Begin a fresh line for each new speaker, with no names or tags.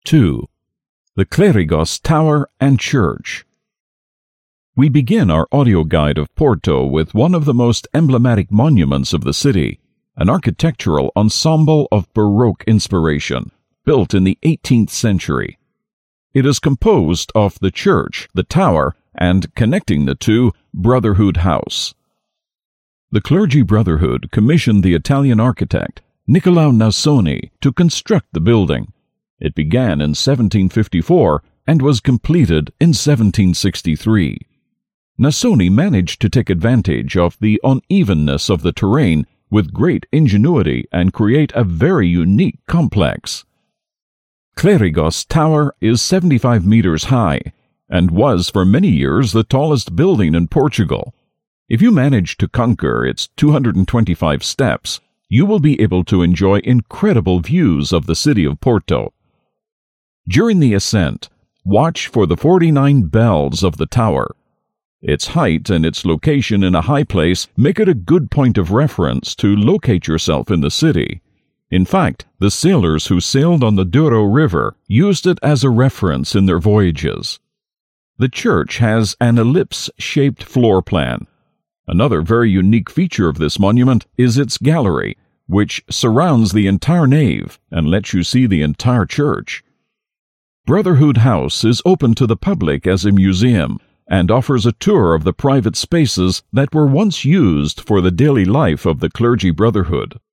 2. The Clérigos Tower and Church. We begin our audio guide of Porto with one of the most emblematic monuments of the city, an architectural ensemble of Baroque inspiration, built in the 18th century. It is composed of the church, the tower, and, connecting the two, Brotherhood House. The Clergy Brotherhood commissioned the Italian architect Niccolò Nasoni to construct the building. It began in 1754 and was completed in 1763. Nasoni managed to take advantage of the unevenness of the terrain with great ingenuity and create a very unique complex. Clérigos Tower is 75 meters high and was for many years the tallest building in Portugal. If you manage to conquer its 225 steps, you will be able to enjoy incredible views of the city of Porto. During the ascent, watch for the 49 bells of the tower. Its height and its location in a high place make it a good point of reference to locate yourself in the city. In fact, the sailors who sailed on the Douro River used it as a reference in their voyages. The church has an ellipse-shaped floor plan. Another very unique feature of this monument is its gallery, which surrounds the entire nave and lets you see the entire church. Brotherhood House is open to the public as a museum and offers a tour of the private spaces that were once used for the daily life of the Clergy Brotherhood.